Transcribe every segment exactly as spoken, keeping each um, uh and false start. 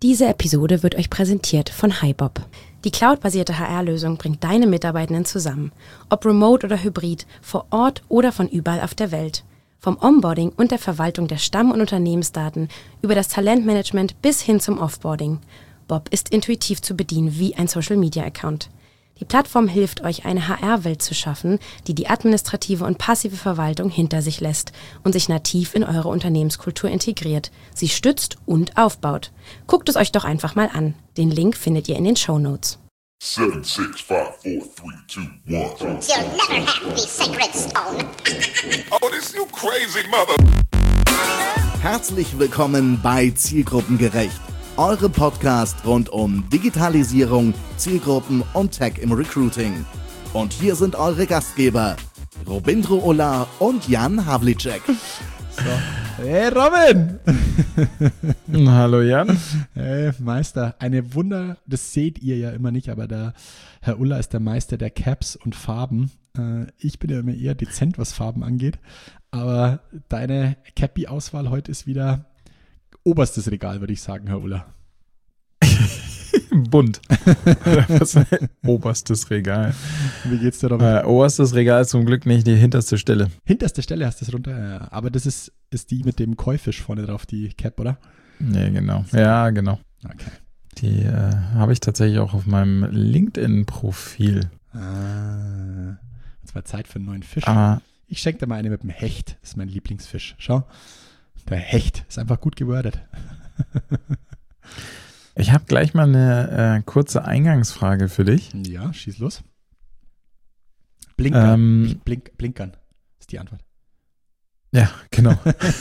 Diese Episode wird euch präsentiert von HiBob. Die cloudbasierte H R-Lösung bringt deine Mitarbeitenden zusammen. Ob remote oder hybrid, vor Ort oder von überall auf der Welt. Vom Onboarding und der Verwaltung der Stamm- und Unternehmensdaten über das Talentmanagement bis hin zum Offboarding. Bob ist intuitiv zu bedienen wie ein Social-Media-Account. Die Plattform hilft euch, eine H R-Welt zu schaffen, die die administrative und passive Verwaltung hinter sich lässt und sich nativ in eure Unternehmenskultur integriert, sie stützt und aufbaut. Guckt es euch doch einfach mal an. Den Link findet ihr in den Shownotes. seven, six, five, four, three, two, one. You'll never have the sacred stone. Oh, this you crazy mother... Herzlich willkommen bei Zielgruppengerecht, eure Podcast rund um Digitalisierung, Zielgruppen und Tech im Recruiting. Und hier sind eure Gastgeber, Robindro Ola und Jan Havlicek. So. Hey Robin! Hallo Jan. Hey Meister, eine Wunder, das seht ihr ja immer nicht, aber der Herr Ulla ist der Meister der Caps und Farben. Äh, ich bin ja immer eher dezent, was Farben angeht, aber deine Cappy-Auswahl heute ist wieder oberstes Regal, würde ich sagen, Herr Ulla. Bunt. Was oberstes Regal. Wie geht's dir, Robin? Äh, oberstes Regal ist zum Glück nicht die hinterste Stelle. Hinterste Stelle hast du es runter, ja. Aber das ist, ist die mit dem Keufisch vorne drauf, die Cap, oder? Nee, genau. Ja, genau. Okay. Die äh, habe ich tatsächlich auch auf meinem LinkedIn-Profil. Ah, jetzt war Zeit für einen neuen Fisch. Ah. Ich schenke dir mal eine mit dem Hecht. Das ist mein Lieblingsfisch. Schau, der Hecht ist einfach gut gewordet. Ich habe gleich mal eine äh, kurze Eingangsfrage für dich. Ja, schieß los. Blinkern. Ähm, Blink, blinkern ist die Antwort. Ja, genau.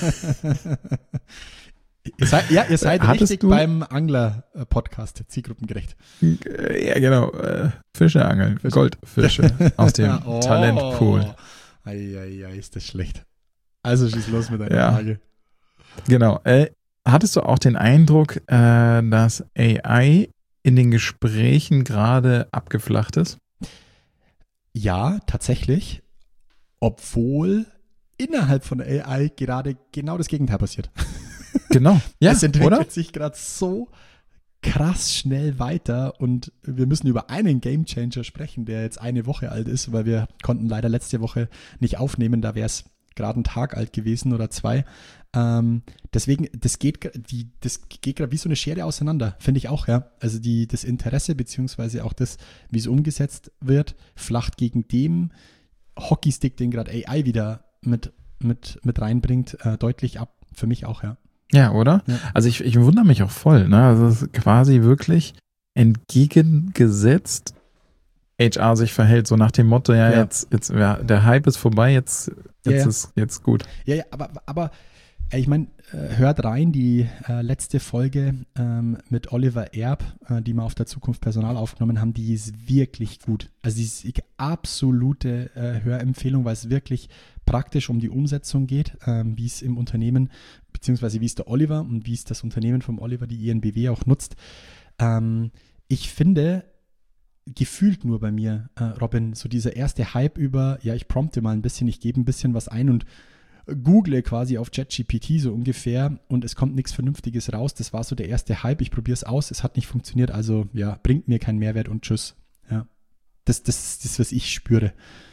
ihr seid, ja, ihr seid Hattest richtig du? beim Angler-Podcast, zielgruppengerecht. Ja, genau. Äh, Fische angeln, Fische. Goldfische aus dem Oh. Talentpool. Eieiei, ist das schlecht. Also schieß los mit deiner Ja. Frage. Genau. Äh, hattest du auch den Eindruck, äh, dass A I in den Gesprächen gerade abgeflacht ist? Ja, tatsächlich. Obwohl innerhalb von A I gerade genau das Gegenteil passiert. Genau. Ja, es entwickelt oder? sich gerade so krass schnell weiter und wir müssen über einen Gamechanger sprechen, der jetzt eine Woche alt ist, weil wir konnten leider letzte Woche nicht aufnehmen, da wäre es gerade einen Tag alt gewesen oder zwei. Ähm, deswegen, das geht, die, das geht gerade wie so eine Schere auseinander, finde ich auch, ja. Also die, das Interesse beziehungsweise auch das, wie es umgesetzt wird, flacht gegen dem Hockeystick, den gerade A I wieder mit, mit, mit reinbringt, äh, deutlich ab. Für mich auch, ja. Ja, oder? Ja. Also ich, ich wundere mich auch voll. Ne? Also es ist quasi wirklich entgegengesetzt H R sich verhält, so nach dem Motto, ja, Ja. jetzt, jetzt ja, der Hype ist vorbei, jetzt, jetzt Ja, ja. ist jetzt gut. Ja, ja, aber, aber äh, ich meine, äh, hört rein, die äh, letzte Folge ähm, mit Oliver Erb, äh, die wir auf der Zukunft Personal aufgenommen haben, die ist wirklich gut. Also die ist die absolute äh, Hörempfehlung, weil es wirklich praktisch um die Umsetzung geht, ähm, wie es im Unternehmen, beziehungsweise wie es der Oliver und wie es das Unternehmen vom Oliver, die I N B W, auch nutzt. Ähm, ich finde, gefühlt nur bei mir, äh, Robin, so dieser erste Hype über, ja, ich prompte mal ein bisschen, ich gebe ein bisschen was ein und google quasi auf ChatGPT so ungefähr und es kommt nichts Vernünftiges raus. Das war so der erste Hype, ich probiere es aus, es hat nicht funktioniert, also ja, bringt mir keinen Mehrwert und tschüss. Ja, das, das ist das, was ich spüre.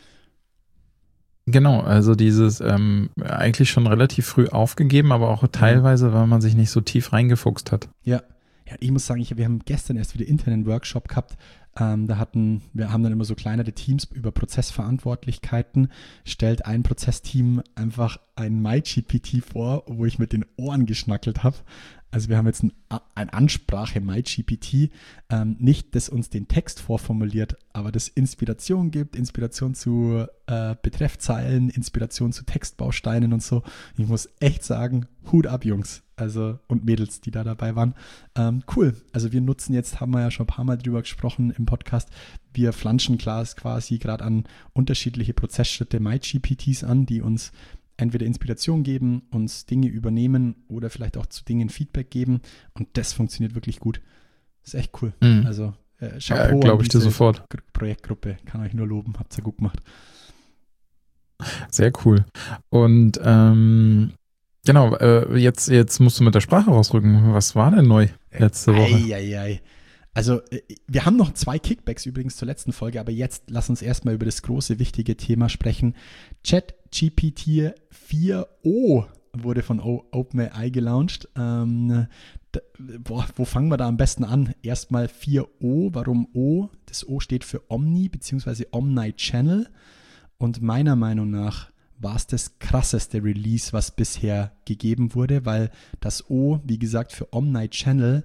Genau, also dieses ähm, eigentlich schon relativ früh aufgegeben, aber auch teilweise, weil man sich nicht so tief reingefuchst hat. Ja, ja, ich muss sagen, ich, wir haben gestern erst wieder internen Workshop gehabt. Ähm, da hatten, wir haben dann immer so kleinere Teams über Prozessverantwortlichkeiten. Stellt ein Prozessteam einfach ein MyGPT vor, wo ich mit den Ohren geschnackelt habe. Also wir haben jetzt ein, ein Ansprache MyGPT, ähm, nicht, das uns den Text vorformuliert, aber das Inspiration gibt, Inspiration zu äh, Betreffzeilen, Inspiration zu Textbausteinen und so. Ich muss echt sagen, Hut ab, Jungs, also und Mädels, die da dabei waren. Ähm, cool, also wir nutzen jetzt, haben wir ja schon ein paar Mal drüber gesprochen im Podcast, wir flanschen quasi gerade an unterschiedliche Prozessschritte MyGPTs an, die uns entweder Inspiration geben, uns Dinge übernehmen oder vielleicht auch zu Dingen Feedback geben. Und das funktioniert wirklich gut. Das ist echt cool. Mhm. Also äh, Ja, Chapeau glaube an ich dir diese sofort. Gr- Projektgruppe. Kann euch nur loben. Habt ihr gut gemacht. Sehr cool. Und ähm, Genau, äh, jetzt, jetzt musst du mit der Sprache rausrücken. Was war denn neu letzte Woche? Ei, ei, ei. Also, wir haben noch zwei Kickbacks übrigens zur letzten Folge, aber jetzt lass uns erstmal über das große, wichtige Thema sprechen. ChatGPT vier o wurde von OpenAI gelauncht. Ähm, da, boah, wo fangen wir da am besten an? Erstmal vier o. Warum O? Das O steht für Omni bzw. Omni-Channel. Und meiner Meinung nach war es das krasseste Release, was bisher gegeben wurde, weil das O, wie gesagt, für Omni-Channel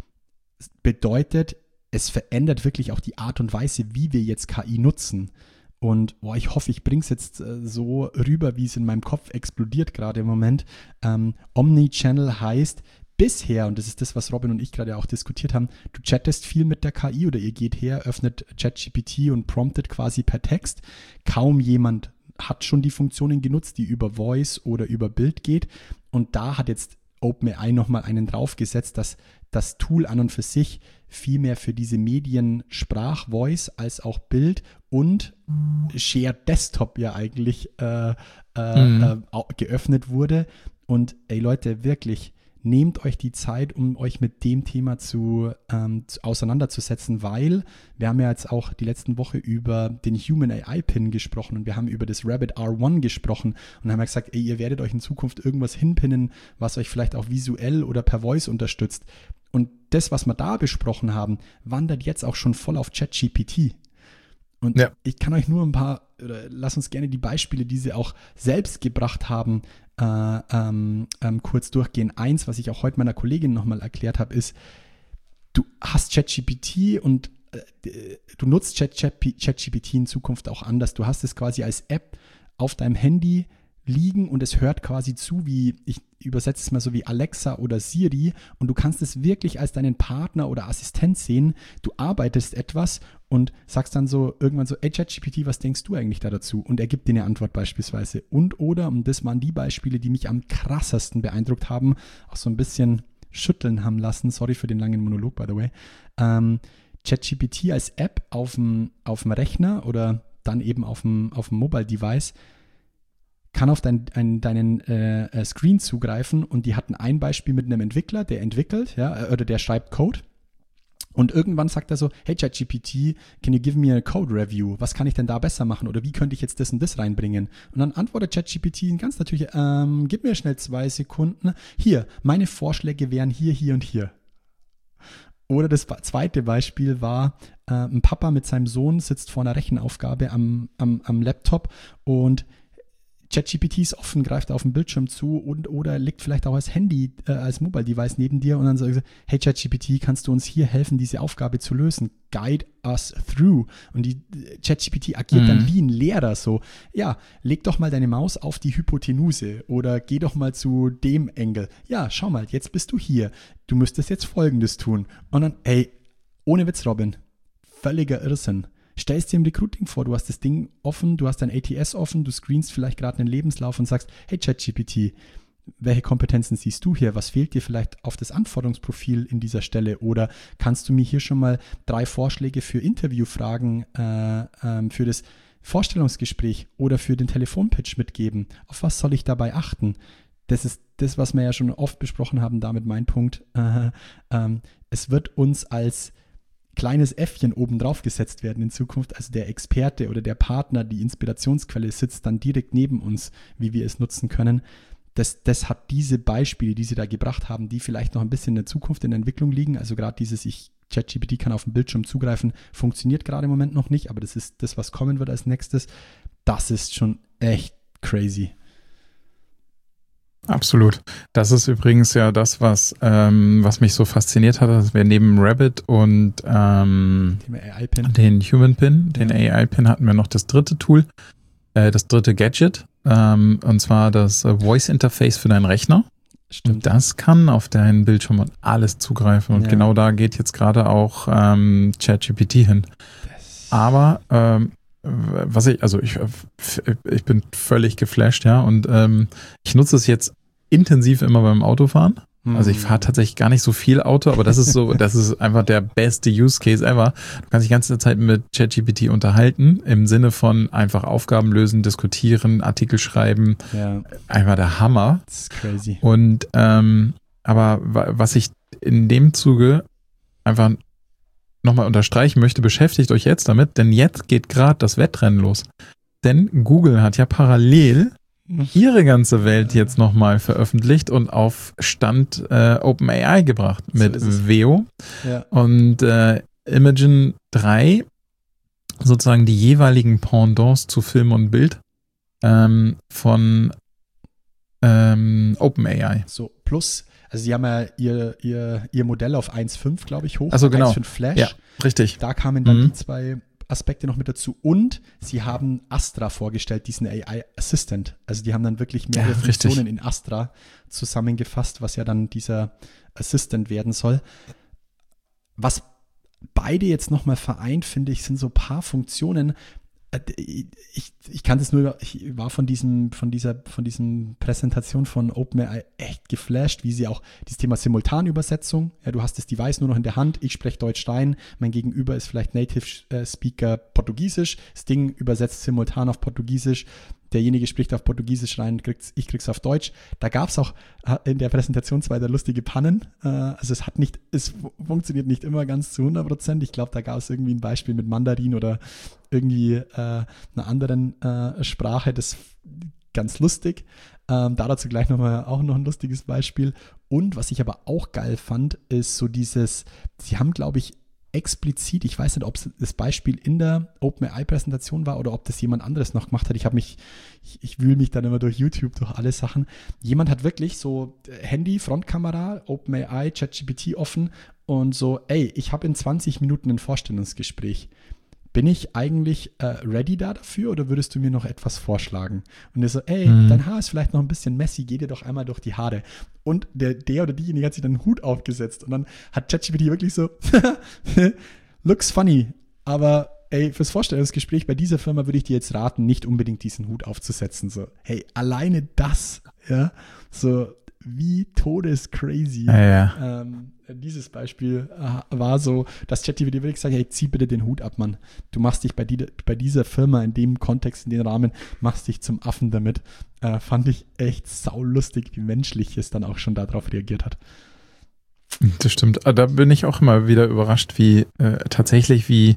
bedeutet, es verändert wirklich auch die Art und Weise, wie wir jetzt K I nutzen. Und boah, ich hoffe, ich bringe es jetzt äh, so rüber, wie es in meinem Kopf explodiert gerade im Moment. Ähm, Omni-Channel heißt bisher, und das ist das, was Robin und ich gerade auch diskutiert haben, du chattest viel mit der K I oder ihr geht her, öffnet ChatGPT und promptet quasi per Text. Kaum jemand hat schon die Funktionen genutzt, die über Voice oder über Bild geht. Und da hat jetzt OpenAI nochmal einen draufgesetzt, dass das Tool an und für sich viel mehr für diese Medien Sprach, Voice als auch Bild und Shared Desktop ja eigentlich äh, äh, mhm. äh, geöffnet wurde. Und ey Leute, wirklich, nehmt euch die Zeit, um euch mit dem Thema zu, ähm, zu auseinanderzusetzen, weil wir haben ja jetzt auch die letzten Woche über den Human A I-Pin gesprochen und wir haben über das Rabbit R eins gesprochen und haben ja gesagt, ey, ihr werdet euch in Zukunft irgendwas hinpinnen, was euch vielleicht auch visuell oder per Voice unterstützt. Und das, was wir da besprochen haben, wandert jetzt auch schon voll auf ChatGPT. Und ja. ich kann euch nur ein paar, oder lass uns gerne die Beispiele, die sie auch selbst gebracht haben, äh, ähm, ähm, kurz durchgehen. Eins, was ich auch heute meiner Kollegin nochmal erklärt habe, ist, du hast ChatGPT und äh, du nutzt ChatGPT in Zukunft auch anders. Du hast es quasi als App auf deinem Handy liegen und es hört quasi zu, wie, ich übersetze es mal so wie Alexa oder Siri, und du kannst es wirklich als deinen Partner oder Assistent sehen. Du arbeitest etwas und sagst dann so irgendwann so, ey ChatGPT, was denkst du eigentlich da dazu? Und er gibt dir eine Antwort beispielsweise. Und oder, und das waren die Beispiele, die mich am krassesten beeindruckt haben, auch so ein bisschen schütteln haben lassen, sorry für den langen Monolog, by the way, ähm, ChatGPT als App auf dem, auf dem Rechner oder dann eben auf dem, auf dem Mobile-Device kann auf dein, ein, deinen äh, Screen zugreifen, und die hatten ein Beispiel mit einem Entwickler, der entwickelt, ja, oder der schreibt Code, und irgendwann sagt er so, hey ChatGPT, can you give me a code review? Was kann ich denn da besser machen, oder wie könnte ich jetzt das und das reinbringen? Und dann antwortet ChatGPT ganz natürlich, ähm, gib mir schnell zwei Sekunden, hier, meine Vorschläge wären hier, hier und hier. Oder das zweite Beispiel war, äh, ein Papa mit seinem Sohn sitzt vor einer Rechenaufgabe am, am, am Laptop und ChatGPT ist offen, greift auf den Bildschirm zu und oder liegt vielleicht auch als Handy, äh, als Mobile-Device neben dir, und dann sagt er, hey ChatGPT, kannst du uns hier helfen, diese Aufgabe zu lösen? Guide us through. Und die ChatGPT agiert mhm. dann wie ein Lehrer so, ja, leg doch mal deine Maus auf die Hypotenuse oder geh doch mal zu dem Engel. Ja, schau mal, jetzt bist du hier. Du müsstest jetzt Folgendes tun. Und dann, ey, ohne Witz, Robin, völliger Irrsinn. Stellst dir im Recruiting vor, du hast das Ding offen, du hast dein A T S offen, du screenst vielleicht gerade einen Lebenslauf und sagst, hey ChatGPT, welche Kompetenzen siehst du hier? Was fehlt dir vielleicht auf das Anforderungsprofil in dieser Stelle? Oder kannst du mir hier schon mal drei Vorschläge für Interviewfragen äh, ähm, für das Vorstellungsgespräch oder für den Telefonpitch mitgeben? Auf was soll ich dabei achten? Das ist das, was wir ja schon oft besprochen haben, damit mein Punkt. Äh, ähm, es wird uns als kleines Äffchen oben drauf gesetzt werden in Zukunft. Also der Experte oder der Partner, die Inspirationsquelle sitzt dann direkt neben uns, wie wir es nutzen können. Das, das hat diese Beispiele, die sie da gebracht haben, die vielleicht noch ein bisschen in der Zukunft in der Entwicklung liegen. Also gerade dieses, ich ChatGPT kann auf den Bildschirm zugreifen, funktioniert gerade im Moment noch nicht, aber das ist das, was kommen wird als nächstes. Das ist schon echt crazy. Absolut. Das ist übrigens ja das, was, ähm, was mich so fasziniert hat, dass wir neben Rabbit und ähm, den Human Pin, den ja. A I-Pin, hatten wir noch das dritte Tool, äh, das dritte Gadget, ähm, und zwar das Voice Interface für deinen Rechner. Stimmt. Und das kann auf deinen Bildschirm und alles zugreifen, und ja. genau da geht jetzt gerade auch ähm, ChatGPT hin. Das Aber ähm, was ich, also ich, ich bin völlig geflasht, ja, und ähm, ich nutze es jetzt intensiv immer beim Autofahren, Also ich fahre tatsächlich gar nicht so viel Auto, aber das ist so, das ist einfach der beste Use Case ever. Du kannst dich die ganze Zeit mit ChatGPT unterhalten, im Sinne von einfach Aufgaben lösen, diskutieren, Artikel schreiben. Ja. Einfach der Hammer. Das ist crazy. Und ähm, aber was ich in dem Zuge einfach nochmal unterstreichen möchte, beschäftigt euch jetzt damit, denn jetzt geht gerade das Wettrennen los. Denn Google hat ja parallel ihre ganze Welt jetzt nochmal veröffentlicht und auf Stand äh, OpenAI gebracht mit so Veo ja. und äh, Imagen drei, sozusagen die jeweiligen Pendants zu Film und Bild ähm, von ähm, OpenAI. So, plus, also sie haben ja ihr, ihr, ihr Modell auf eins Punkt fünf, glaube ich, hoch. Also genau. eins Punkt fünf Flash. Ja, richtig. Da kamen dann mhm. die zwei Aspekte noch mit dazu und sie haben Astra vorgestellt, diesen A I Assistant. Also die haben dann wirklich mehrere ja, Funktionen in Astra zusammengefasst, was ja dann dieser Assistant werden soll. Was beide jetzt nochmal vereint, finde ich, sind so ein paar Funktionen. Ich, ich kann das nur, ich war von diesem, von dieser, von diesem Präsentation von OpenAI echt geflasht, wie sie auch dieses Thema Simultanübersetzung, ja, du hast das Device nur noch in der Hand, ich spreche Deutsch rein, mein Gegenüber ist vielleicht Native Speaker Portugiesisch, das Ding übersetzt simultan auf Portugiesisch, derjenige spricht auf Portugiesisch rein, kriegt's, ich krieg's auf Deutsch. Da gab es auch in der Präsentation zwei der lustige Pannen. Also es hat nicht, es funktioniert nicht immer ganz zu hundert Prozent. Ich glaube, da gab es irgendwie ein Beispiel mit Mandarin oder irgendwie äh, einer anderen äh, Sprache. Das ganz lustig. Ähm, da dazu gleich nochmal auch noch ein lustiges Beispiel. Und was ich aber auch geil fand, ist so dieses, sie haben, glaube ich, explizit, ich weiß nicht, ob es das Beispiel in der OpenAI-Präsentation war oder ob das jemand anderes noch gemacht hat. Ich habe mich, ich, ich wühle mich dann immer durch YouTube, durch alle Sachen. Jemand hat wirklich so Handy, Frontkamera, OpenAI, ChatGPT offen und so, ey, ich habe in zwanzig Minuten ein Vorstellungsgespräch. Bin ich eigentlich äh, ready da dafür oder würdest du mir noch etwas vorschlagen? Und er so, ey, mhm. dein Haar ist vielleicht noch ein bisschen messy, geh dir doch einmal durch die Haare. Und der, der oder diejenige hat sich dann einen Hut aufgesetzt und dann hat ChatGPT wirklich so, looks funny, aber ey, fürs Vorstellungsgespräch bei dieser Firma würde ich dir jetzt raten, nicht unbedingt diesen Hut aufzusetzen. So, hey, alleine das, ja, so wie todescrazy. Ja, ja. Ähm, dieses Beispiel äh, war so, dass ChatGPT wirklich sagt, hey, zieh bitte den Hut ab, Mann. Du machst dich bei, die, bei dieser Firma in dem Kontext, in dem Rahmen, machst dich zum Affen damit. Äh, fand ich echt saulustig, wie menschlich es dann auch schon darauf reagiert hat. Das stimmt. Da bin ich auch immer wieder überrascht, wie äh, tatsächlich wie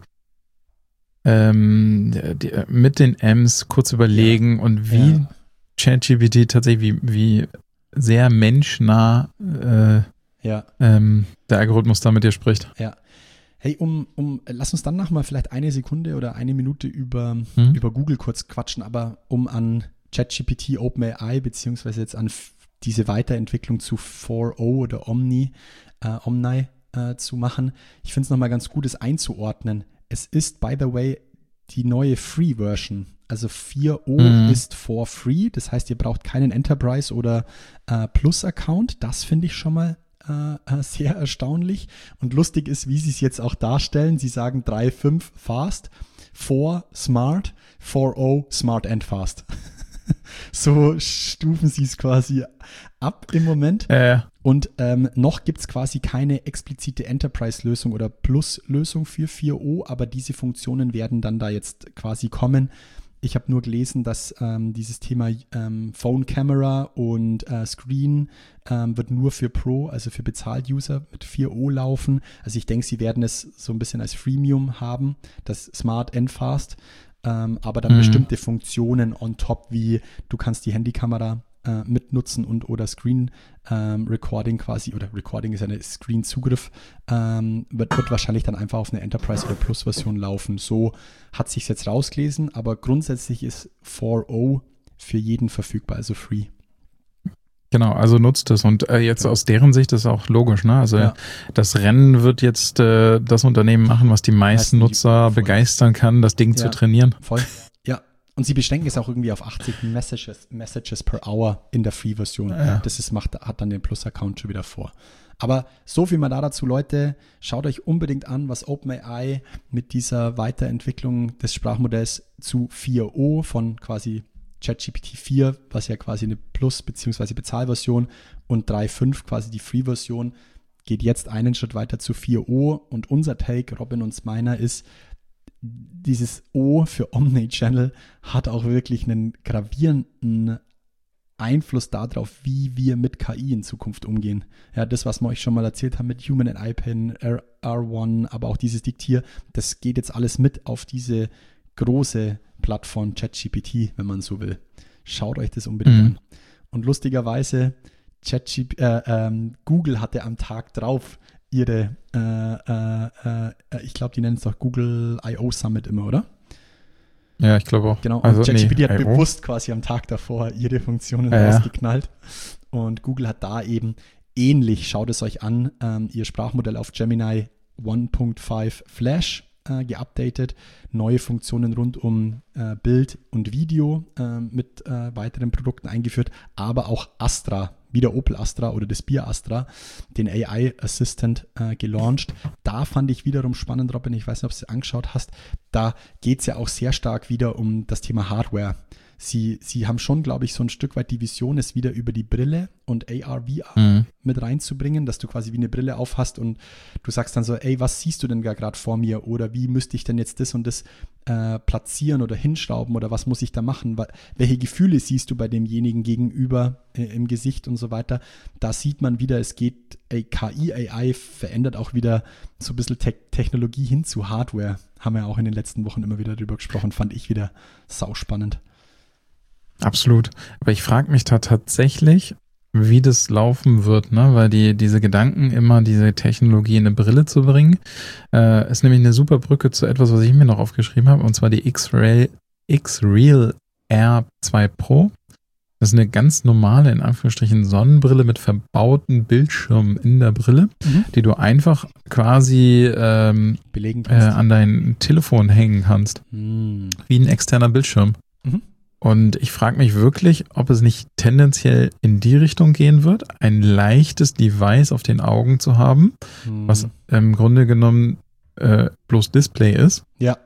ähm, die, mit den M's kurz überlegen ja. und wie ja. ChatGPT tatsächlich, wie, wie sehr menschnah äh, ja. ähm, der Algorithmus da mit dir spricht. Ja. Hey, um, um, lass uns dann noch mal vielleicht eine Sekunde oder eine Minute über, hm? über Google kurz quatschen, aber um an ChatGPT, OpenAI, beziehungsweise jetzt an f- diese Weiterentwicklung zu vier Punkt null oder Omni, äh, Omni äh, zu machen. Ich finde es nochmal ganz gut, es einzuordnen. Es ist, by the way, die neue Free-Version. Also vier Punkt null mhm. ist for free, das heißt, ihr braucht keinen Enterprise- oder äh, Plus-Account. Das finde ich schon mal äh, sehr erstaunlich. Und lustig ist, wie sie es jetzt auch darstellen. Sie sagen drei Punkt fünf fast, vier smart, vier Punkt null smart and fast. So stufen sie es quasi ab im Moment. Äh. Und ähm, noch gibt es quasi keine explizite Enterprise-Lösung oder Plus-Lösung für vier Punkt null, aber diese Funktionen werden dann da jetzt quasi kommen. Ich habe nur gelesen, dass ähm, dieses Thema ähm, Phone Camera und äh, Screen ähm, wird nur für Pro, also für Bezahlt-User mit vier Punkt null laufen. Also ich denke, sie werden es so ein bisschen als Freemium haben, das Smart and Fast, ähm, aber dann mhm. bestimmte Funktionen on top, wie du kannst die Handykamera äh, mitnutzen und oder Screen ähm, Recording quasi, oder Recording ist eine Screen-Zugriff, ähm, wird, wird wahrscheinlich dann einfach auf eine Enterprise- oder Plus-Version laufen. So hat sich jetzt rausgelesen, aber grundsätzlich ist vier Punkt null für jeden verfügbar, also free. Genau, also nutzt es. Und äh, jetzt aus deren Sicht ist auch logisch, ne? Also ja. das Rennen wird jetzt äh, das Unternehmen machen, was die meisten Nutzer die, begeistern kann, das Ding ja, zu trainieren. Voll. Ja. Und sie beschränken es auch irgendwie auf achtzig Messages, Messages per Hour in der Free-Version. Ja. Das ist, macht, hat dann den Plus-Account schon wieder vor. Aber so viel mal da dazu, Leute. Schaut euch unbedingt an, was OpenAI mit dieser Weiterentwicklung des Sprachmodells zu vier Punkt null von quasi ChatGPT vier, was ja quasi eine Plus- bzw. Bezahlversion und drei Punkt fünf quasi die Free-Version, geht jetzt einen Schritt weiter zu vier Punkt O und unser Take, Robin und meiner, ist, dieses O für Omnichannel hat auch wirklich einen gravierenden Einfluss darauf, wie wir mit K I in Zukunft umgehen. Ja, das, was wir euch schon mal erzählt haben mit Human and I P N, R eins, aber auch dieses Diktier, das geht jetzt alles mit auf diese große Plattform ChatGPT, wenn man so will. Schaut euch das unbedingt mhm. an. Und lustigerweise, ChatGPT, äh, ähm, Google hatte am Tag drauf ihre, äh, äh, äh, ich glaube, die nennen es doch Google I O Summit immer, oder? Ja, ich glaube auch. Genau, und also, ChatGPT nee, hat I O bewusst quasi am Tag davor ihre Funktionen ja, rausgeknallt. Und Google hat da eben ähnlich, schaut es euch an, ähm, ihr Sprachmodell auf Gemini eins Punkt fünf Flash äh, geupdatet, neue Funktionen rund um äh, Bild und Video äh, mit äh, weiteren Produkten eingeführt, aber auch Astra, wieder Opel Astra oder das Bier Astra, den A I Assistant äh, gelauncht. Da fand ich wiederum spannend, Robin, ich weiß nicht, ob du es angeschaut hast, da geht es ja auch sehr stark wieder um das Thema Hardware. Sie, sie haben schon, glaube ich, so ein Stück weit die Vision, es wieder über die Brille und A R, V R mhm. mit reinzubringen, dass du quasi wie eine Brille aufhast und du sagst dann so, ey, was siehst du denn gerade vor mir oder wie müsste ich denn jetzt das und das äh, platzieren oder hinschrauben oder was muss ich da machen? Welche Gefühle siehst du bei demjenigen gegenüber äh, im Gesicht und so weiter? Da sieht man wieder, es geht, ey, K I, A I verändert auch wieder so ein bisschen Te- Technologie hin zu Hardware. Haben wir auch in den letzten Wochen immer wieder drüber gesprochen, fand ich wieder sauspannend. Absolut. Aber ich frage mich da tatsächlich, wie das laufen wird, ne? Weil die diese Gedanken, immer diese Technologie in eine Brille zu bringen, äh, ist nämlich eine super Brücke zu etwas, was ich mir noch aufgeschrieben habe, und zwar die X-Ray, X-Real R zwei Pro. Das ist eine ganz normale, in Anführungsstrichen, Sonnenbrille mit verbauten Bildschirmen in der Brille, mhm. die du einfach quasi ähm, Belegen äh, an dein Telefon hängen kannst. Mhm. Wie ein externer Bildschirm. Mhm. Und ich frage mich wirklich, ob es nicht tendenziell in die Richtung gehen wird, ein leichtes Device auf den Augen zu haben, hm. was im Grunde genommen äh, bloß Display ist. Ja.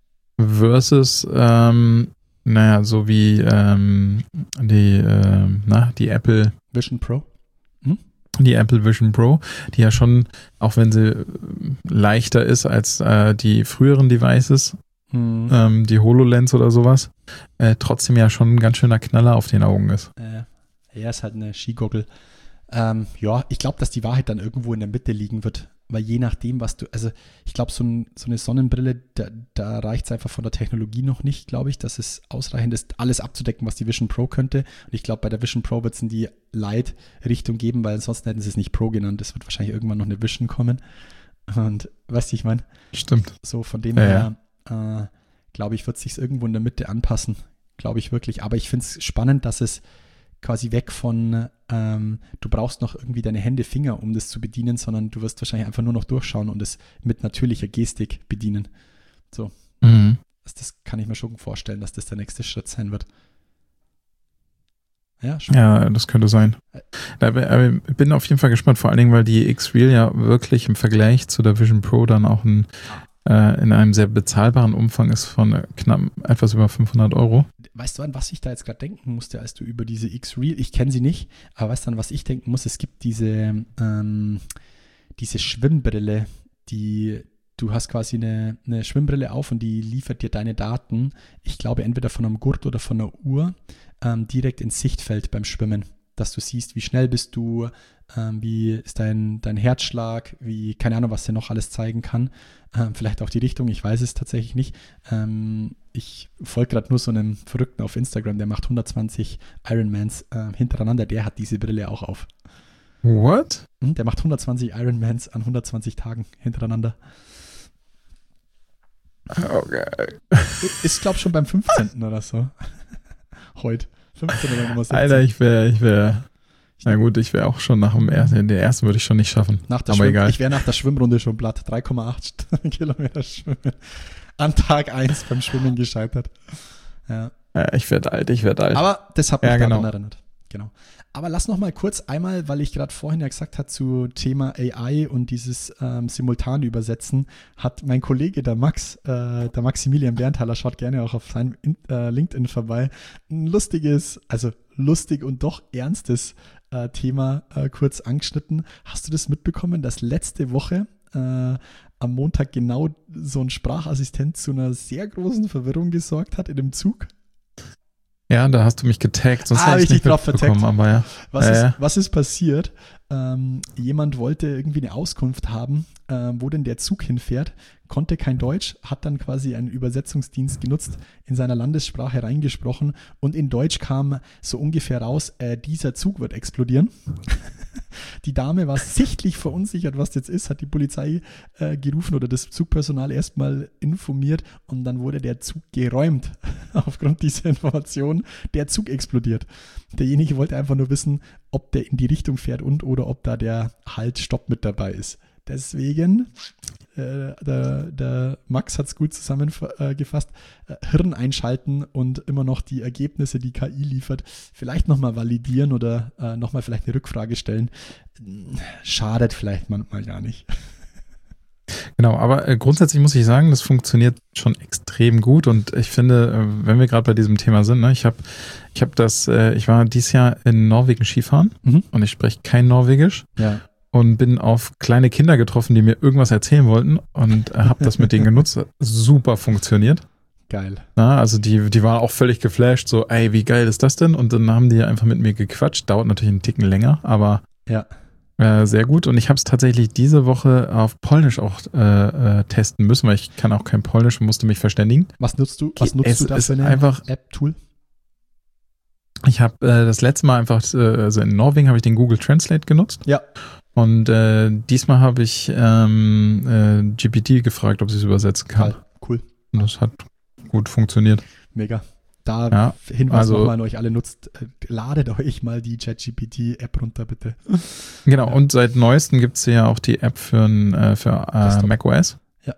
Versus, ähm, naja, so wie ähm, die, äh, na, die Apple Vision Pro. Hm? Die Apple Vision Pro, die ja schon, auch wenn sie leichter ist als äh, die früheren Devices, Hm. Ähm, die HoloLens oder sowas, äh, trotzdem ja schon ein ganz schöner Knaller auf den Augen ist. Äh, er ist halt eine Skigoggle. Ähm, ja, ich glaube, dass die Wahrheit dann irgendwo in der Mitte liegen wird, weil je nachdem, was du, also ich glaube, so, ein, so eine Sonnenbrille, da, da reicht es einfach von der Technologie noch nicht, glaube ich, dass es ausreichend ist, alles abzudecken, was die Vision Pro könnte. Und ich glaube, bei der Vision Pro wird es in die Light-Richtung geben, weil ansonsten hätten sie es nicht Pro genannt. Es wird wahrscheinlich irgendwann noch eine Vision kommen. Und weißt du, ich meine? Stimmt. So von dem ja, her. Ja. Uh, glaube ich, wird es sich irgendwo in der Mitte anpassen. Glaube ich wirklich. Aber ich finde es spannend, dass es quasi weg von, ähm, du brauchst noch irgendwie deine Hände, Finger, um das zu bedienen, sondern du wirst wahrscheinlich einfach nur noch durchschauen und es mit natürlicher Gestik bedienen. So. Mhm. Das, das kann ich mir schon vorstellen, dass das der nächste Schritt sein wird. Ja, schon. Ja, das könnte sein. Ich bin auf jeden Fall gespannt, vor allen Dingen, weil die X-Real ja wirklich im Vergleich zu der Vision Pro dann auch ein in einem sehr bezahlbaren Umfang ist von knapp etwas über fünfhundert Euro. Weißt du, an was ich da jetzt gerade denken musste, als du über diese X-Real, ich kenne sie nicht, aber weißt du, an was ich denken muss? Es gibt diese, ähm, diese Schwimmbrille, die, du hast quasi eine, eine Schwimmbrille auf und die liefert dir deine Daten, ich glaube entweder von einem Gurt oder von einer Uhr, ähm, direkt ins Sichtfeld beim Schwimmen, dass du siehst, wie schnell bist du, ähm, wie ist dein, dein Herzschlag, wie, keine Ahnung, was der noch alles zeigen kann. Ähm, vielleicht auch die Richtung, ich weiß es tatsächlich nicht. Ähm, ich folge gerade nur so einem Verrückten auf Instagram, der macht hundertzwanzig Ironmans äh, hintereinander, der hat diese Brille auch auf. What? Mhm, der macht hundertzwanzig Ironmans an hundertzwanzig Tagen hintereinander. Okay. Ist, glaube ich, schon beim fünfzehnten oder so. Heute. fünfzehn oder Nummer siebzehn. Alter, ich wäre, ich wäre, na gut, ich wäre auch schon nach dem ersten, den ersten würde ich schon nicht schaffen. Nach der aber Schwimm- egal. Ich wäre nach der Schwimmrunde schon platt. drei Komma acht Kilometer schwimmen. An Tag eins beim Schwimmen gescheitert. Ja. Ja, ich werde alt, ich werde alt. Aber das hat mich ja, daran genau. erinnert. Genau. Aber lass noch mal kurz einmal, weil ich gerade vorhin ja gesagt habe zu Thema A I und dieses ähm, simultane Übersetzen, hat mein Kollege, der Max, äh, der Maximilian Berntaler, schaut gerne auch auf seinem äh, LinkedIn vorbei, ein lustiges, also lustig und doch ernstes äh, Thema äh, kurz angeschnitten. Hast du das mitbekommen, dass letzte Woche äh, am Montag genau so ein Sprachassistent zu einer sehr großen Verwirrung gesorgt hat in dem Zug? Ja, da hast du mich getaggt, sonst ah, hätte ich nicht drauf mitbekommen, aber ja. Was, äh. ist, was ist passiert? Ähm, jemand wollte irgendwie eine Auskunft haben, äh, wo denn der Zug hinfährt, konnte kein Deutsch, hat dann quasi einen Übersetzungsdienst genutzt, in seiner Landessprache reingesprochen und in Deutsch kam so ungefähr raus, äh, dieser Zug wird explodieren. Die Dame war sichtlich verunsichert, was das jetzt ist, hat die Polizei äh, gerufen oder das Zugpersonal erstmal informiert und dann wurde der Zug geräumt aufgrund dieser Information. Der Zug explodiert. Derjenige wollte einfach nur wissen, ob der in die Richtung fährt und oder ob da der Halt-Stopp mit dabei ist. Deswegen, äh, der, der Max hat es gut zusammengefasst, äh, Hirn einschalten und immer noch die Ergebnisse, die K I liefert, vielleicht nochmal validieren oder äh, nochmal vielleicht eine Rückfrage stellen. Schadet vielleicht manchmal gar nicht. Genau, aber äh, grundsätzlich muss ich sagen, das funktioniert schon extrem gut und ich finde, äh, wenn wir gerade bei diesem Thema sind, ne, ich habe ich hab das, äh, ich war dieses Jahr in Norwegen Skifahren mhm. und ich spreche kein Norwegisch. Ja. Und bin auf kleine Kinder getroffen, die mir irgendwas erzählen wollten und äh, habe das mit denen genutzt. Super funktioniert. Geil. Na, also die, die waren auch völlig geflasht, so, ey, wie geil ist das denn? Und dann haben die einfach mit mir gequatscht. Dauert natürlich einen Ticken länger, aber ja. äh, sehr gut. Und ich habe es tatsächlich diese Woche auf Polnisch auch äh, äh, testen müssen, weil ich kann auch kein Polnisch und musste mich verständigen. Was nutzt du? Was nutzt es du da für eine einfach, App-Tool? Ich habe äh, das letzte Mal einfach, äh, also in Norwegen habe ich den Google Translate genutzt. Ja. Und äh, diesmal habe ich ähm, äh, G P T gefragt, ob sie es übersetzen kann. Cool. Und das hat gut funktioniert. Mega. Da ja, Hinweis also, nochmal an euch alle, nutzt, äh, ladet euch mal die ChatGPT-App runter, bitte. Genau, ja. Und seit neuestem gibt es ja auch die App für, äh, für äh, macOS. Ja.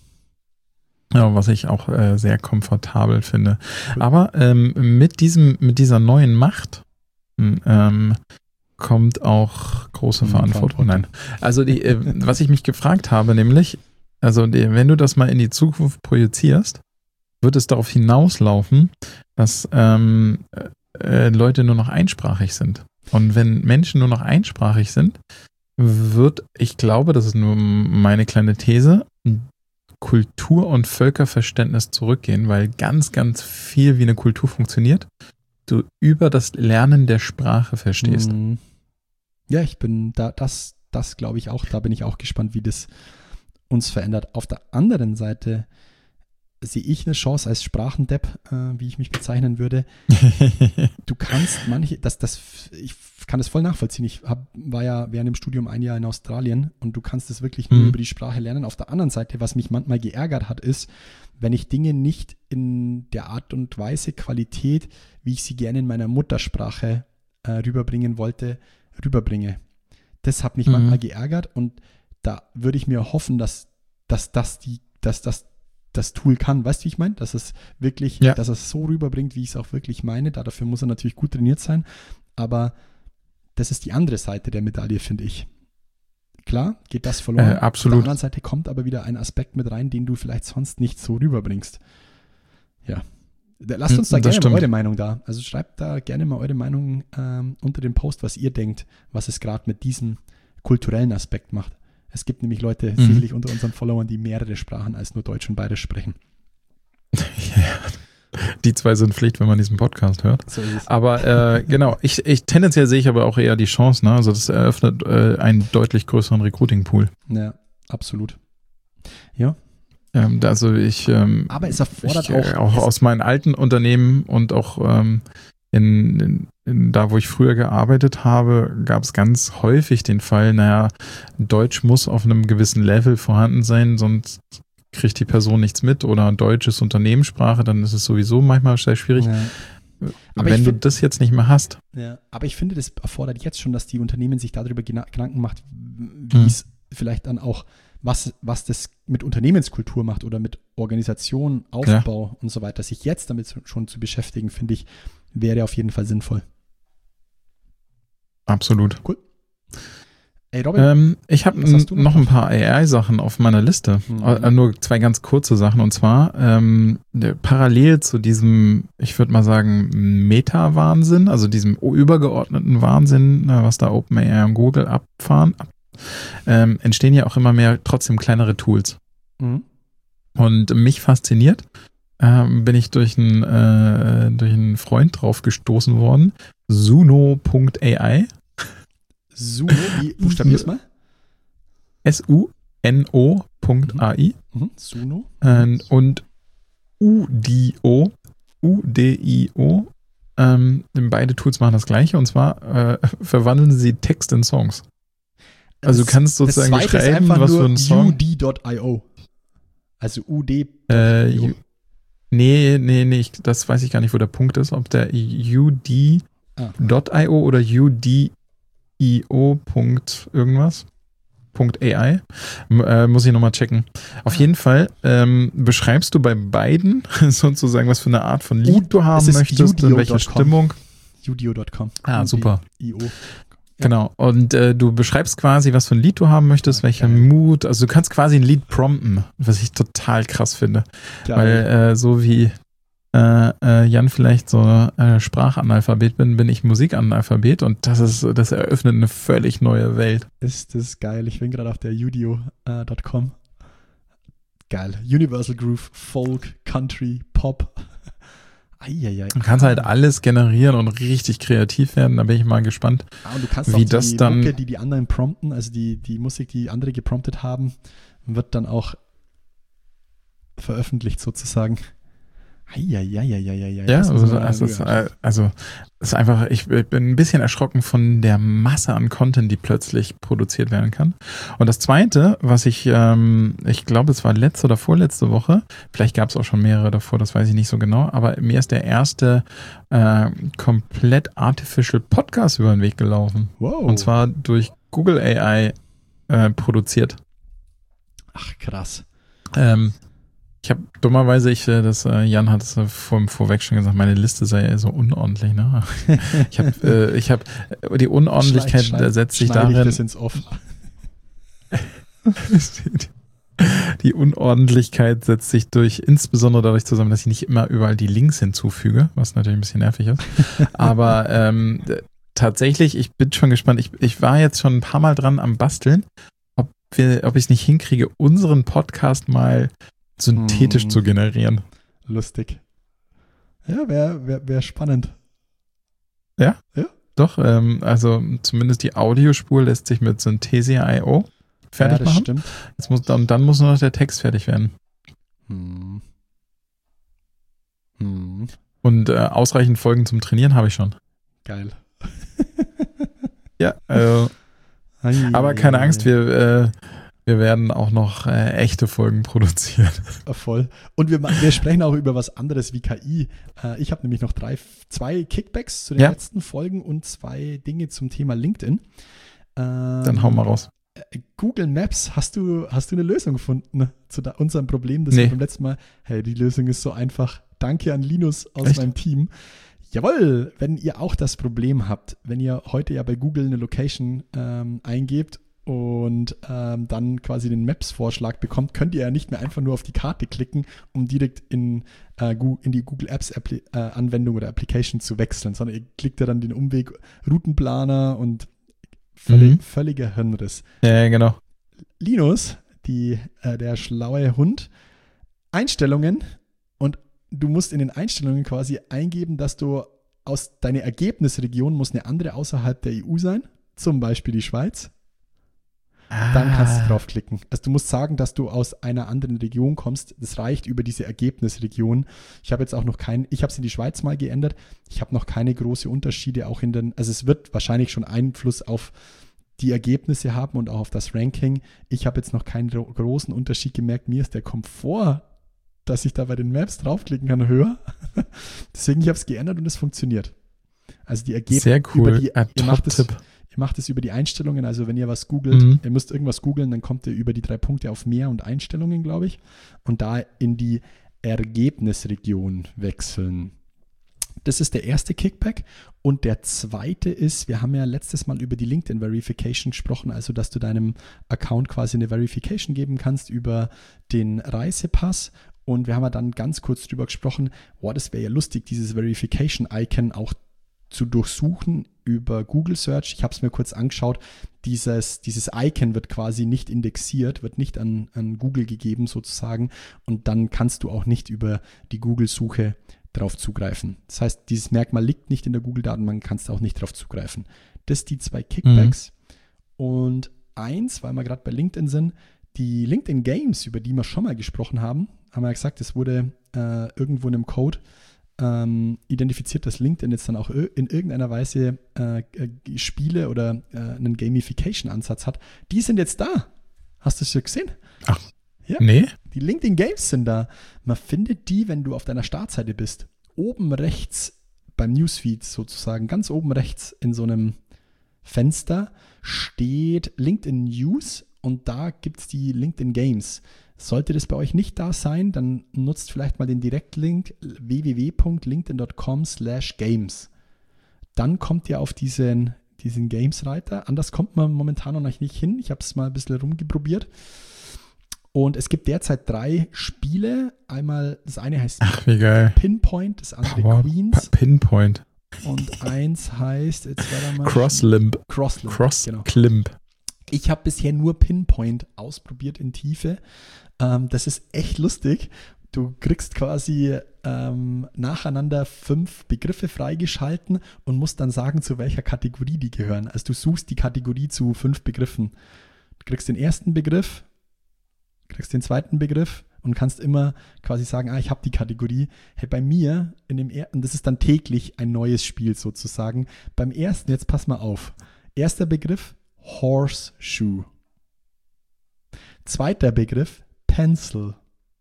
Ja, was ich auch äh, sehr komfortabel finde. Cool. Aber ähm, mit diesem, mit dieser neuen Macht ähm, kommt auch große Verantwortung. Nein. Also die, äh, was ich mich gefragt habe, nämlich, also die, wenn du das mal in die Zukunft projizierst, wird es darauf hinauslaufen, dass ähm, äh, Leute nur noch einsprachig sind. Und wenn Menschen nur noch einsprachig sind, wird, ich glaube, das ist nur meine kleine These, Kultur- und Völkerverständnis zurückgehen, weil ganz, ganz viel wie eine Kultur funktioniert, du über das Lernen der Sprache verstehst. Mhm. Ja, ich bin da, das, das glaube ich auch, da bin ich auch gespannt, wie das uns verändert. Auf der anderen Seite sehe ich eine Chance als Sprachendepp, äh, wie ich mich bezeichnen würde. Du kannst manche, das, das, ich kann das voll nachvollziehen. Ich hab, war ja während dem Studium ein Jahr in Australien und du kannst das wirklich nur mhm. über die Sprache lernen. Auf der anderen Seite, was mich manchmal geärgert hat, ist, wenn ich Dinge nicht in der Art und Weise, Qualität, wie ich sie gerne in meiner Muttersprache äh, rüberbringen wollte, rüberbringe. Das hat mich mhm. manchmal geärgert und da würde ich mir hoffen, dass, dass das die, dass das das Tool kann. Weißt du, wie ich meine? Dass es wirklich, ja. dass es so rüberbringt, wie ich es auch wirklich meine. Da, dafür muss er natürlich gut trainiert sein. Aber das ist die andere Seite der Medaille, finde ich. Klar, geht das verloren. Äh, absolut. Auf der anderen Seite kommt aber wieder ein Aspekt mit rein, den du vielleicht sonst nicht so rüberbringst. Ja. Lasst uns da das gerne stimmt. mal eure Meinung da. Also schreibt da gerne mal eure Meinung ähm, unter dem Post, was ihr denkt, was es gerade mit diesem kulturellen Aspekt macht. Es gibt nämlich Leute, mhm. sicherlich unter unseren Followern, die mehrere Sprachen als nur Deutsch und Bayerisch sprechen. Ja, die zwei sind Pflicht, wenn man diesen Podcast hört. So ist es. Aber äh, genau, ich, ich tendenziell sehe ich aber auch eher die Chance, ne? Also das eröffnet äh, einen deutlich größeren Recruiting-Pool. Ja, absolut. Ja. Ähm, also ich, ähm, aber es erfordert ich, äh, auch, auch aus meinen alten Unternehmen und auch ähm, in, in, in da, wo ich früher gearbeitet habe, gab es ganz häufig den Fall, naja, Deutsch muss auf einem gewissen Level vorhanden sein, sonst kriegt die Person nichts mit, oder Deutsch ist Unternehmenssprache, dann ist es sowieso manchmal sehr schwierig. Ja. Aber wenn du find, das jetzt nicht mehr hast. Ja, aber ich finde, das erfordert jetzt schon, dass die Unternehmen sich darüber Gedanken macht, wie hm. es vielleicht dann auch, was, was das mit Unternehmenskultur macht oder mit Organisation, Aufbau ja. und so weiter. Sich jetzt damit schon zu beschäftigen, finde ich, wäre auf jeden Fall sinnvoll. absolut. Cool. Ey, Robin, ähm, ich habe n- noch ein paar A I-Sachen auf meiner Liste. Mhm. Äh, nur zwei ganz kurze Sachen. Und zwar ähm, der, parallel zu diesem, ich würde mal sagen, Meta-Wahnsinn, also diesem übergeordneten Wahnsinn, äh, was da OpenAI und Google abfahren, ab, ähm, entstehen ja auch immer mehr trotzdem kleinere Tools. Mhm. Und mich fasziniert, ähm, bin ich durch einen, äh, durch einen Freund drauf gestoßen worden, Suno Punkt A I. Suno, wie buchstabier's mal? S U N O Punkt A I. Mhm. Suno. Äh, und U D O, U D I O. Ähm, beide Tools machen das gleiche, und zwar äh, verwandeln sie Text in Songs. Also du kannst sozusagen das zweite beschreiben, ist einfach was nur für ein Song. U D Punkt I O. Also U D. Äh, U- nee, nee, nee, ich, das weiß ich gar nicht, wo der Punkt ist, ob der U D Punkt I O oder U D I O. Punkt irgendwas. Punkt A I. M- äh, muss ich nochmal checken. Auf jeden Fall ähm, beschreibst du bei beiden sozusagen, was für eine Art von Lied du haben es ist möchtest, in udio welcher Punkt com. Stimmung. Udio Punkt com. Ah, super. I O. Genau. Und äh, du beschreibst quasi, was für ein Lied du haben möchtest, Ah, welcher geil. Mut. Also du kannst quasi ein Lied prompten, was ich total krass finde. Geil. Weil äh, so wie äh, äh, Jan vielleicht so äh, Sprachanalphabet bin, bin ich Musikanalphabet, und das ist, das eröffnet eine völlig neue Welt. Ist das geil. Ich bin gerade auf der udio Punkt com. Geil. Universal Groove, Folk, Country, Pop. Eieiei. Du kannst halt alles generieren und richtig kreativ werden. Da bin ich mal gespannt. Ah, und du kannst wie auch das die dann- Mucke, die die anderen prompten, also die, die Musik, die andere gepromptet haben, wird dann auch veröffentlicht sozusagen. Eieieiei. Ja, Das muss also, man also, mal es, anschauen. äh, also es ist einfach, ich bin ein bisschen erschrocken von der Masse an Content, die plötzlich produziert werden kann. Und das Zweite, was ich, ähm, ich glaube, es war letzte oder vorletzte Woche, vielleicht gab es auch schon mehrere davor, das weiß ich nicht so genau, aber mir ist der erste äh, komplett Artificial Podcast über den Weg gelaufen. Wow. Und zwar durch Google A I äh, produziert. Ach, krass. Ähm, ich habe dummerweise, ich, äh, das, äh, Jan hat es äh, vor, vorweg schon gesagt, meine Liste sei eher so unordentlich, ne? Ich habe, äh, ich habe, äh, die Unordentlichkeit Schneid- äh, setzt sich schneide ich darin, das ins Off. die Unordentlichkeit setzt sich durch, insbesondere dadurch zusammen, dass ich nicht immer überall die Links hinzufüge, was natürlich ein bisschen nervig ist. Aber ähm, d- tatsächlich, ich bin schon gespannt. Ich, ich war jetzt schon ein paar Mal dran am Basteln, ob wir, ob ich es nicht hinkriege, unseren Podcast mal synthetisch Hm. zu generieren. Lustig. Ja, wäre wär, wär spannend. Doch, ähm, also zumindest die Audiospur lässt sich mit Synthesia Punkt I O fertig ja, das machen. stimmt. Jetzt muss, dann, dann muss nur noch der Text fertig werden. Hm. Hm. Und äh, ausreichend Folgen zum Trainieren habe ich schon. Geil. Ja, äh, aber keine Angst, wir, äh, wir werden auch noch äh, echte Folgen produzieren. Voll. Und wir, ma- wir sprechen auch über was anderes wie K I. Äh, ich habe nämlich noch drei, zwei Kickbacks zu den Ja. letzten Folgen und zwei Dinge zum Thema LinkedIn. Ähm, Dann hau mal raus. Google Maps, hast du, hast du eine Lösung gefunden zu da, unserem Problem, das Nee. wir beim letzten Mal, hey, die Lösung ist so einfach. Danke an Linus aus Echt? meinem Team. Jawohl, wenn ihr auch das Problem habt, wenn ihr heute ja bei Google eine Location ähm, eingebt und ähm, dann quasi den Maps-Vorschlag bekommt, könnt ihr ja nicht mehr einfach nur auf die Karte klicken, um direkt in, äh, Gu- in die Google Apps Appli- äh, Anwendung oder Application zu wechseln, sondern ihr klickt ja dann den Umweg Routenplaner und völlig, Mhm. völliger Hirnriss. Ja, genau. Linus, die, äh, der schlaue Hund, Einstellungen, und du musst in den Einstellungen quasi eingeben, dass du aus deiner Ergebnisregion muss eine andere außerhalb der E U sein, zum Beispiel die Schweiz. Dann kannst du draufklicken. Also du musst sagen, dass du aus einer anderen Region kommst. Das reicht über diese Ergebnisregion. Ich habe jetzt auch noch keinen, ich habe es in die Schweiz mal geändert. Ich habe noch keine großen Unterschiede auch in den, also es wird wahrscheinlich schon Einfluss auf die Ergebnisse haben und auch auf das Ranking. Ich habe jetzt noch keinen ro- großen Unterschied gemerkt. Mir ist der Komfort, dass ich da bei den Maps draufklicken kann, höher. Deswegen, ich habe es geändert und es funktioniert. Also die Ergebnisse Sehr cool. über die, Ein ihr macht es, Top-Tipp. Ihr macht es über die Einstellungen, also wenn ihr was googelt, Mhm. ihr müsst irgendwas googeln, dann kommt ihr über die drei Punkte auf Mehr und Einstellungen, glaube ich, und da in die Ergebnisregion wechseln. Das ist der erste Kickback. Und der zweite ist, wir haben ja letztes Mal über die LinkedIn-Verification gesprochen, also dass du deinem Account quasi eine Verification geben kannst über den Reisepass. Und wir haben ja dann ganz kurz drüber gesprochen, boah, das wäre ja lustig, dieses Verification-Icon auch zu durchsuchen über Google Search. Ich habe es mir kurz angeschaut. Dieses, dieses Icon wird quasi nicht indexiert, wird nicht an, an Google gegeben sozusagen. Und dann kannst du auch nicht über die Google-Suche drauf zugreifen. Das heißt, dieses Merkmal liegt nicht in der Google-Datenbank, kannst du auch nicht drauf zugreifen. Das sind die zwei Kickbacks. Mhm. Und eins, weil wir gerade bei LinkedIn sind, die LinkedIn Games, über die wir schon mal gesprochen haben, haben wir ja gesagt, es wurde äh, irgendwo in einem Code ähm, identifiziert, dass LinkedIn jetzt dann auch in irgendeiner Weise äh, Spiele oder äh, einen Gamification-Ansatz hat. Die sind jetzt da. Hast du es schon gesehen? Ach, ja. Nee. Die LinkedIn Games sind da. Man findet die, wenn du auf deiner Startseite bist. Oben rechts beim Newsfeed sozusagen, ganz oben rechts in so einem Fenster steht LinkedIn News und da gibt es die LinkedIn Games. Sollte das bei euch nicht da sein, dann nutzt vielleicht mal den Direktlink w w w punkt linkedin punkt com slash games. Dann kommt ihr auf diesen, diesen Games-Reiter. Anders kommt man momentan noch nicht hin. Ich habe es mal ein bisschen rumgeprobiert. Und es gibt derzeit drei Spiele. Einmal, das eine heißt Ach, wie geil. Pinpoint, das andere Power Queens. Pinpoint. Und eins heißt, jetzt war da mal Crosslimb. Crosslimb. Crosslimb. Genau. Ich habe bisher nur Pinpoint ausprobiert in Tiefe. Ähm, das ist echt lustig. Du kriegst quasi ähm, nacheinander fünf Begriffe freigeschalten und musst dann sagen, zu welcher Kategorie die gehören. Also du suchst die Kategorie zu fünf Begriffen. Du kriegst den ersten Begriff, kriegst den zweiten Begriff und kannst immer quasi sagen, ah, ich habe die Kategorie. Hey, bei mir, in dem er- und das ist dann täglich ein neues Spiel sozusagen. Beim ersten, jetzt pass mal auf. Erster Begriff, Horseshoe. Zweiter Begriff, Pencil.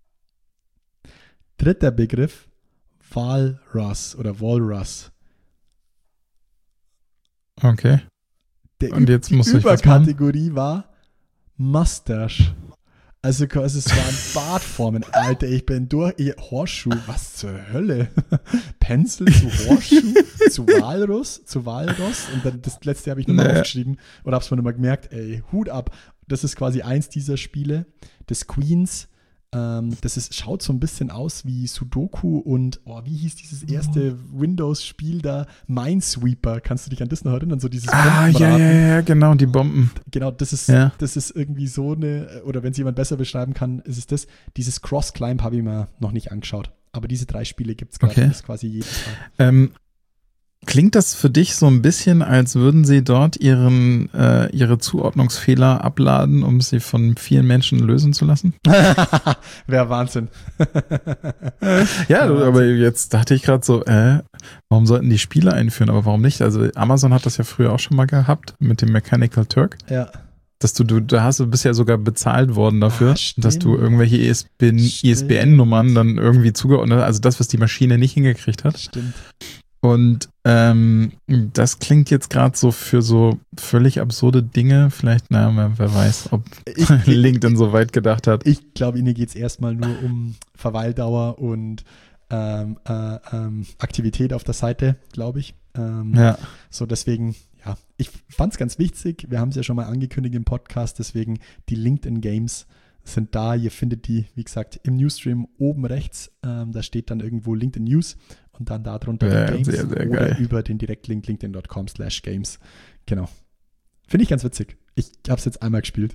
Dritter Begriff, Walrus oder Walrus. Okay. Der Und jetzt die muss ich was machen? Überkategorie war Mustache. Also quasi, es waren Bartformen. Alter, ich bin durch. Ich, Horseshoe, was zur Hölle? Pencil zu Horseshoe, zu Walrus, zu Walrus. Und dann das letzte habe ich nochmal Nee. aufgeschrieben oder habe es mir nochmal gemerkt. Ey, Hut ab. Das ist quasi eins dieser Spiele des Queens. Ähm, das ist, schaut so ein bisschen aus wie Sudoku und, oh, wie hieß dieses erste Windows-Spiel da? Minesweeper. Kannst du dich an das noch erinnern? So dieses Ah, ja, Bombenraten. ja, ja, genau, die Bomben. Genau, das ist, Ja. das ist irgendwie so eine, oder wenn es jemand besser beschreiben kann, ist es das. Dieses Cross-Climb habe ich mir noch nicht angeschaut. Aber diese drei Spiele gibt es gerade. Okay. Das ist quasi jeden Tag. Ähm, klingt das für dich so ein bisschen, als würden sie dort ihren, äh, ihre Zuordnungsfehler abladen, um sie von vielen Menschen lösen zu lassen? Wäre Wahnsinn. Ja, Ja, aber jetzt dachte ich gerade so, äh, warum sollten die Spiele einführen, aber warum nicht? Also Amazon hat das ja früher auch schon mal gehabt mit dem Mechanical Turk. Ja. Dass du, du, da hast du bist ja sogar bezahlt worden dafür, Ah, stimmt. dass du irgendwelche I S B N I S B N-Nummern dann irgendwie zugeordnet hast, also das, was die Maschine nicht hingekriegt hat. Stimmt. Und ähm, das klingt jetzt gerade so für so völlig absurde Dinge. Vielleicht, na, wer weiß, ob Ich- LinkedIn so weit gedacht hat. Ich glaube, Ihnen geht es erstmal nur um Verweildauer und ähm, äh, ähm, Aktivität auf der Seite, glaube ich. Ähm, Ja. So, deswegen, ja, ich fand es ganz wichtig. Wir haben es ja schon mal angekündigt im Podcast, deswegen die LinkedIn Games sind da. Ihr findet die, wie gesagt, im Newsstream oben rechts. Ähm, da steht dann irgendwo LinkedIn News und dann darunter Ja, die Games sehr, sehr oder geil. über den Direktlink linkedin punkt com slash games. Genau. Finde ich ganz witzig. Ich habe es jetzt einmal gespielt.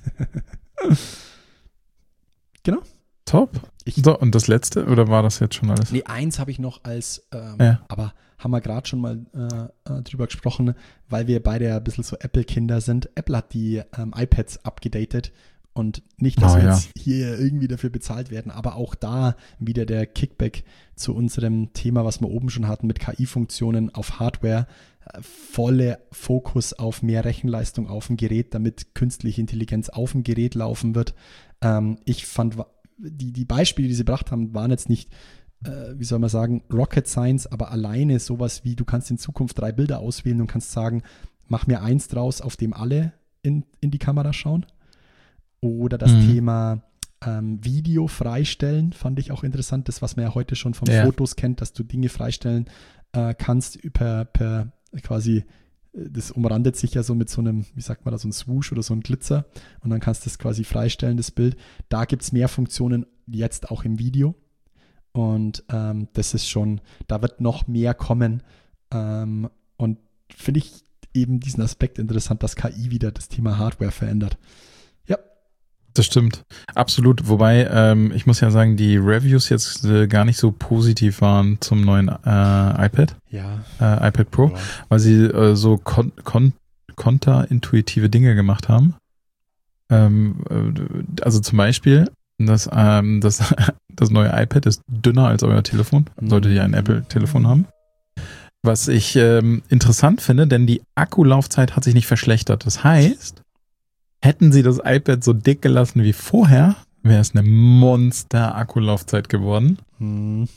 Genau. Top. Ich- So, und das letzte, oder war das jetzt schon alles? Nee, eins habe ich noch als, ähm, Ja. aber haben wir gerade schon mal äh, äh, drüber gesprochen, weil wir beide ja ein bisschen so Apple-Kinder sind. Apple hat die ähm, iPads abgedatet und nicht, dass Oh, wir ja. jetzt hier irgendwie dafür bezahlt werden, aber auch da wieder der Kickback zu unserem Thema, was wir oben schon hatten mit K I-Funktionen auf Hardware. Äh, volle Fokus auf mehr Rechenleistung auf dem Gerät, damit künstliche Intelligenz auf dem Gerät laufen wird. Ähm, ich fand, wa- die, die Beispiele, die sie gebracht haben, waren jetzt nicht, äh, wie soll man sagen, Rocket Science, aber alleine sowas wie, du kannst in Zukunft drei Bilder auswählen und kannst sagen, mach mir eins draus, auf dem alle in, in die Kamera schauen. Oder das Mhm. Thema ähm, Video freistellen, fand ich auch interessant. Das, was man ja heute schon von ja. Fotos kennt, dass du Dinge freistellen äh, kannst per, per quasi, das umrandet sich ja so mit so einem, wie sagt man da, so ein Swoosh oder so ein Glitzer und dann kannst du das quasi freistellen, das Bild. Da gibt es mehr Funktionen jetzt auch im Video und ähm, das ist schon, da wird noch mehr kommen ähm, und finde ich eben diesen Aspekt interessant, dass K I wieder das Thema Hardware verändert. Ja. Das stimmt, absolut. Wobei, ähm, ich muss ja sagen, die Reviews jetzt äh, gar nicht so positiv waren zum neuen äh, iPad. Ja. Äh, iPad Pro, ja. Weil sie äh, so kon- kon- konterintuitive Dinge gemacht haben. Ähm, äh, also zum Beispiel, das, ähm, das, das neue iPad ist dünner als euer Telefon. Solltet ihr ein Apple-Telefon haben. Was ich ähm, interessant finde, denn die Akkulaufzeit hat sich nicht verschlechtert. Das heißt, hätten sie das iPad so dick gelassen wie vorher, wäre es eine Monster-Akkulaufzeit geworden. Hm.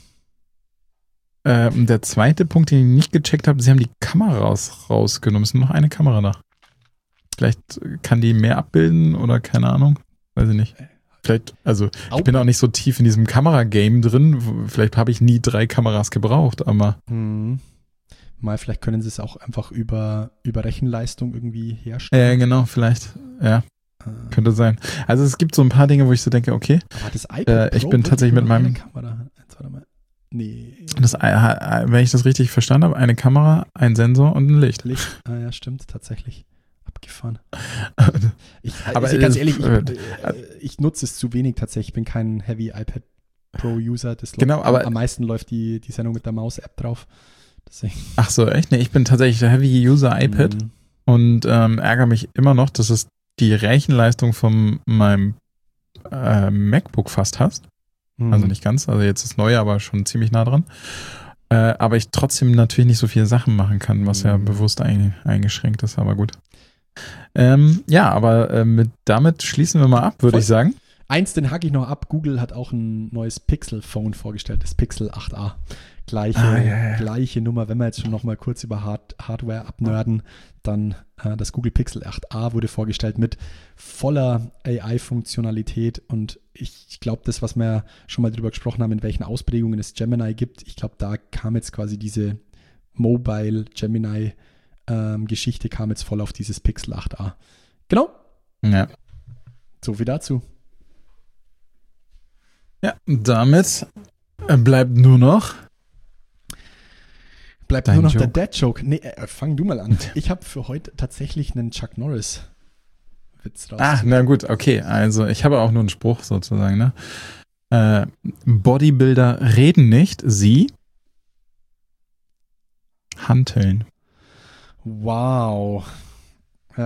Ähm, der zweite Punkt, den ich nicht gecheckt habe, sie haben die Kamera raus, rausgenommen. Es ist nur noch eine Kamera nach. Vielleicht kann die mehr abbilden oder keine Ahnung. Weiß ich nicht. Vielleicht, also ich bin auch nicht so tief in diesem Kamera-Game drin. Vielleicht habe ich nie drei Kameras gebraucht, aber hm. Mal, vielleicht können sie es auch einfach über, über Rechenleistung irgendwie herstellen. Ja, genau, vielleicht. Ja, äh. könnte sein. Also es gibt so ein paar Dinge, wo ich so denke, okay, aber das iPad äh, ich Pro bin tatsächlich mit meinem... Kamera. Jetzt warte mal. Nee. Das, wenn ich das richtig verstanden habe, eine Kamera, ein Sensor und ein Licht. Licht, ah, ja, stimmt, tatsächlich. Abgefahren. ich, aber also ganz ehrlich, ich, äh, ich nutze es zu wenig tatsächlich. Ich bin kein Heavy iPad Pro-User. Das genau, läuft, aber am meisten läuft die, die Sendung mit der Maus-App drauf. Deswegen. Ach so, echt? Nee, ich bin tatsächlich der Heavy-User iPad mhm. und ähm, ärgere mich immer noch, dass es die Rechenleistung von meinem äh, MacBook fast hast. Mhm. Also nicht ganz, also jetzt ist neu, aber schon ziemlich nah dran. Äh, aber ich trotzdem natürlich nicht so viele Sachen machen kann, was mhm. ja bewusst ein, eingeschränkt ist, aber gut. Ähm, ja, aber äh, mit, damit schließen wir mal ab, würde ich sagen. Eins, den hake ich noch ab. Google hat auch ein neues Pixel-Phone vorgestellt, das Pixel acht a. Gleiche, ah, ja, ja. gleiche Nummer. Wenn wir jetzt schon noch mal kurz über Hard- Hardware abnörden, dann äh, das Google Pixel acht a wurde vorgestellt mit voller A I-Funktionalität und ich glaube, das, was wir schon mal drüber gesprochen haben, in welchen Ausprägungen es Gemini gibt, ich glaube, da kam jetzt quasi diese Mobile Gemini ähm, Geschichte kam jetzt voll auf dieses Pixel acht a. Genau. Ja. So viel dazu. Ja, damit bleibt nur noch Bleibt Dein nur noch Joke. der Dad-Joke. Nee, äh, fang du mal an. Ich habe für heute tatsächlich einen Chuck Norris-Witz raus. Ah, na gut, okay. Also ich habe auch nur einen Spruch sozusagen. Ne? Äh, Bodybuilder reden nicht, sie hanteln. Wow. Ja,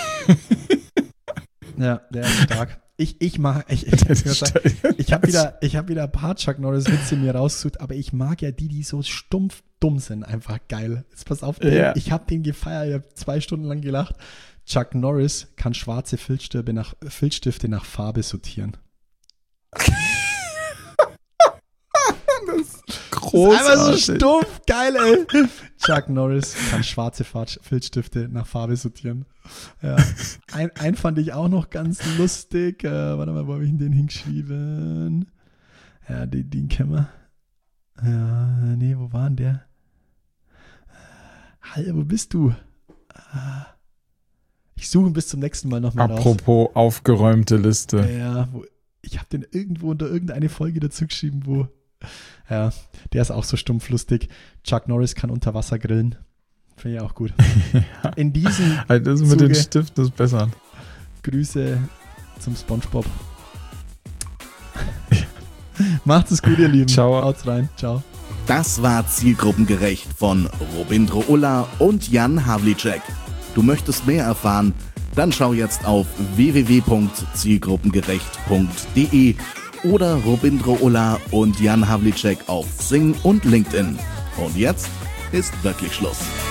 ja, der ist stark. Ich, ich mag, ich, ich, ich, ich habe wieder, ich hab wieder ein paar Chuck Norris-Witze mir rausgesucht, aber ich mag ja die, die so stumpf dumm sind, einfach geil. Jetzt pass auf, den, ja. ich habe den gefeiert, ich habe zwei Stunden lang gelacht. Chuck Norris kann schwarze Filzstifte nach, Filzstifte nach Farbe sortieren. Das ist großartig. Das ist einfach so stumpf, geil, ey. Chuck Norris kann schwarze Filzstifte nach Farbe sortieren. Ja. Ein, ein fand ich auch noch ganz lustig. Äh, warte mal, wo habe ich den hingeschrieben? Ja, den, den kennen wir. Ja, nee, wo war denn der? Hallo, wo bist du? Ich suche ihn bis zum nächsten Mal nochmal raus. Apropos aufgeräumte Liste. Ja, wo, ich habe den irgendwo unter irgendeine Folge dazu geschrieben, wo ja, der ist auch so stumpf lustig. Chuck Norris kann unter Wasser grillen. Finde ich auch gut. Ja. In diesem also das mit Zuge, den Stiften ist besser. Grüße zum SpongeBob. Macht es gut, ihr Lieben. Ciao. Haut's rein. Ciao. Das war Zielgruppengerecht von Robindro Ulla und Jan Havlicek. Du möchtest mehr erfahren? Dann schau jetzt auf w w w punkt zielgruppengerecht punkt d e oder Robindro Ulla und Jan Havlicek auf Xing und LinkedIn. Und jetzt ist wirklich Schluss.